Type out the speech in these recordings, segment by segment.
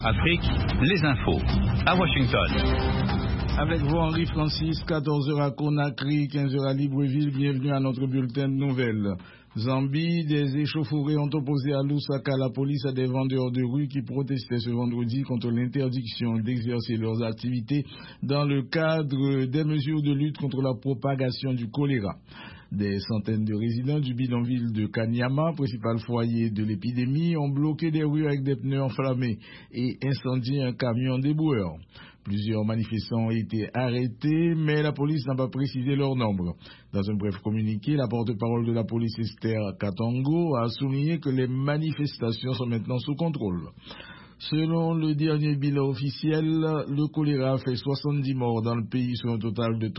Afrique, les infos. À Washington. Avec vous, Henri Francis, 14h à Conakry, 15h à Libreville. Bienvenue à notre bulletin de nouvelles. Zambie, des échauffourées ont opposé à Lusaka la police à des vendeurs de rue qui protestaient ce vendredi contre l'interdiction d'exercer leurs activités dans le cadre des mesures de lutte contre la propagation du choléra. Des centaines de résidents du bidonville de Kanyama, principal foyer de l'épidémie, ont bloqué des rues avec des pneus enflammés et incendié un camion déboueur. Plusieurs manifestants ont été arrêtés, mais la police n'a pas précisé leur nombre. Dans un bref communiqué, la porte-parole de la police Esther Katongo a souligné que les manifestations sont maintenant sous contrôle. Selon le dernier bilan officiel, le choléra fait 70 morts dans le pays sur un total de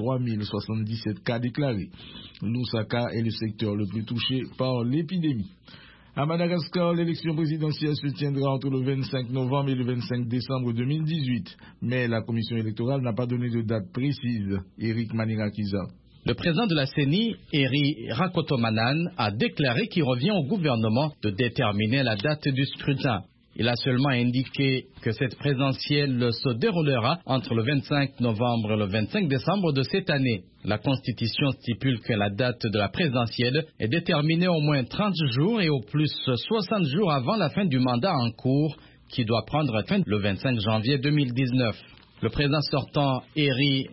3077 cas déclarés. Lusaka est le secteur le plus touché par l'épidémie. À Madagascar, l'élection présidentielle se tiendra entre le 25 novembre et le 25 décembre 2018. Mais la commission électorale n'a pas donné de date précise. Eric Manirakiza. Le président de la CENI, Eri Rakotomanan, a déclaré qu'il revient au gouvernement de déterminer la date du scrutin. Il a seulement indiqué que cette présidentielle se déroulera entre le 25 novembre et le 25 décembre de cette année. La Constitution stipule que la date de la présidentielle est déterminée au moins 30 jours et au plus 60 jours avant la fin du mandat en cours, qui doit prendre fin le 25 janvier 2019. Le président sortant, Eri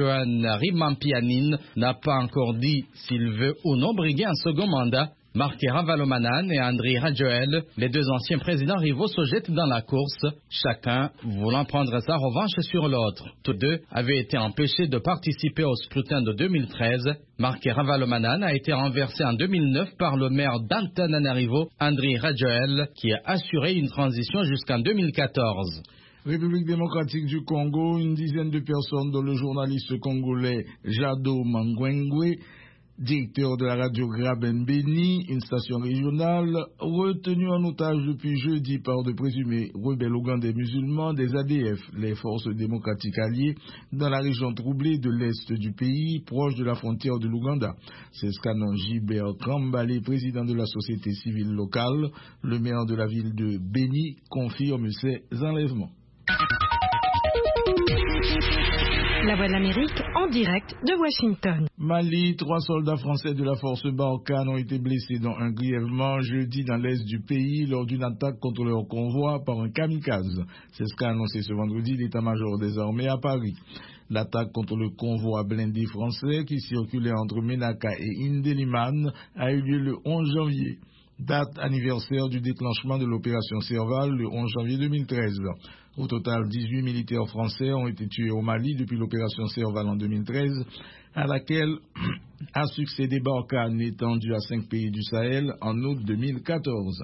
Rajoelinarimampianina, n'a pas encore dit s'il veut ou non briguer un second mandat. Marc Ravalomanan et Andry Rajoelina, les deux anciens présidents rivaux, se jettent dans la course, chacun voulant prendre sa revanche sur l'autre. Tous deux avaient été empêchés de participer au scrutin de 2013. Marc Ravalomanan a été renversé en 2009 par le maire d'Antananarivo, Andry Rajoelina, qui a assuré une transition jusqu'en 2014. République démocratique du Congo, une dizaine de personnes dont le journaliste congolais Jado Mangwengwe, directeur de la radio Graben Beni, une station régionale, retenu en otage depuis jeudi par de présumés rebelles ougandais musulmans des ADF, les forces démocratiques alliées, dans la région troublée de l'est du pays, proche de la frontière de l'Ouganda. C'est ce qu'annonce Gilbert Kambale, président de la société civile locale. Le maire de la ville de Beni confirme ces enlèvements. La Voix de l'Amérique en direct de Washington. Mali, 3 soldats français de la force Barkhane ont été blessés dont un grièvement jeudi dans l'est du pays lors d'une attaque contre leur convoi par un kamikaze. C'est ce qu'a annoncé ce vendredi l'état-major des armées à Paris. L'attaque contre le convoi blindé français qui circulait entre Menaka et Indeliman a eu lieu le 11 janvier. Date anniversaire du déclenchement de l'opération Serval le 11 janvier 2013. Au total, 18 militaires français ont été tués au Mali depuis l'opération Serval en 2013, à laquelle a succédé Barkhane, étendue à 5 pays du Sahel en août 2014.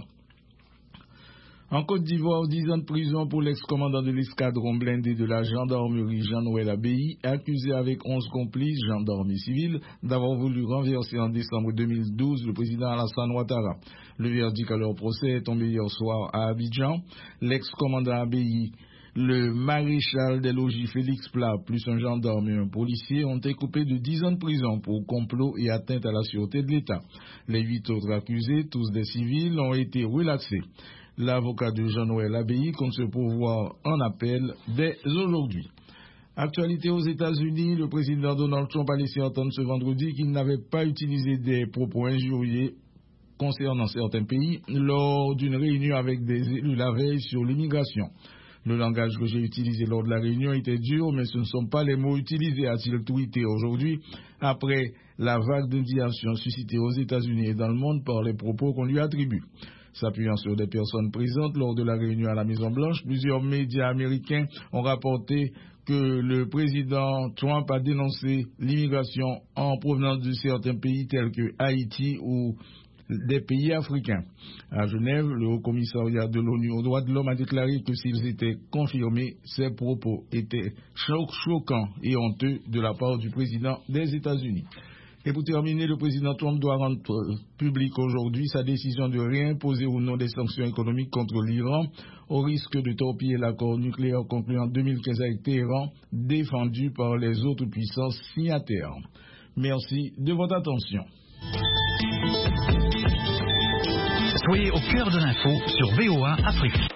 En Côte d'Ivoire, 10 ans de prison pour l'ex-commandant de l'escadron blindé de la gendarmerie Jean-Noël Abbaye, accusé avec 11 complices, gendarmes et civils, d'avoir voulu renverser en décembre 2012 le président Alassane Ouattara. Le verdict à leur procès est tombé hier soir à Abidjan. L'ex-commandant Abbaye, le maréchal des logis Félix Plat, plus un gendarme et un policier, ont été coupés de 10 ans de prison pour complot et atteinte à la sûreté de l'État. Les 8 autres accusés, tous des civils, ont été relaxés. L'avocat de Jean-Noël Abbaye compte se pourvoir en appel dès aujourd'hui. Actualité aux États-Unis, le président Donald Trump a laissé entendre ce vendredi qu'il n'avait pas utilisé des propos injurieux concernant certains pays lors d'une réunion avec des élus la veille sur l'immigration. Le langage que j'ai utilisé lors de la réunion était dur, mais ce ne sont pas les mots utilisés, a-t-il tweeté aujourd'hui, après la vague d'indignation suscitée aux États-Unis et dans le monde par les propos qu'on lui attribue. S'appuyant sur des personnes présentes lors de la réunion à la Maison-Blanche, plusieurs médias américains ont rapporté que le président Trump a dénoncé l'immigration en provenance de certains pays tels que Haïti ou des pays africains. À Genève, le Haut-Commissariat de l'ONU aux droits de l'homme a déclaré que s'ils étaient confirmés, ces propos étaient choquants et honteux de la part du président des États-Unis. Et pour terminer, le président Trump doit rendre public aujourd'hui sa décision de réimposer ou non des sanctions économiques contre l'Iran au risque de torpiller l'accord nucléaire conclu en 2015 avec Téhéran, défendu par les autres puissances signataires. Merci de votre attention. Soyez au cœur de l'info sur VOA Afrique.